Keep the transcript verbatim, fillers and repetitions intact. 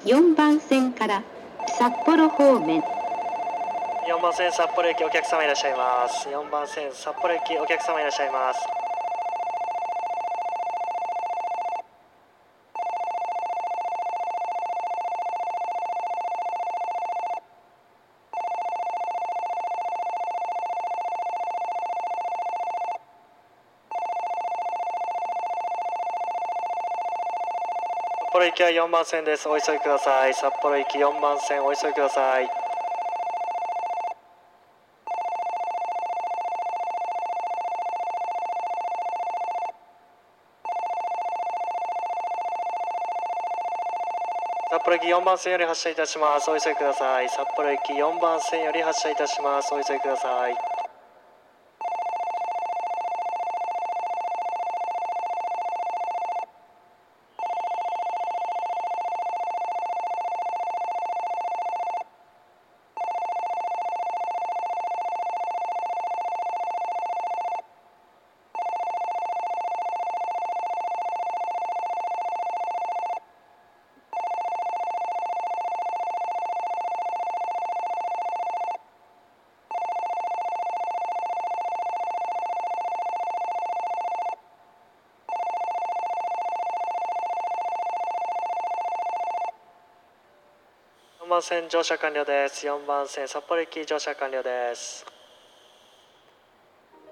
よんばん線から札幌方面。 よんばん線札幌駅お客様いらっしゃいます。よんばん線札幌駅お客様いらっしゃいます。札幌行きはよんばん線です。お急ぎください。札幌行きよんばん線お急ぎください。札幌行きよんばん線より発車いたします。お急ぎください。札幌行きよんばん線より発車いたします。お急ぎください。よんばん線乗車完了です。よんばん線札幌行き乗車完了です。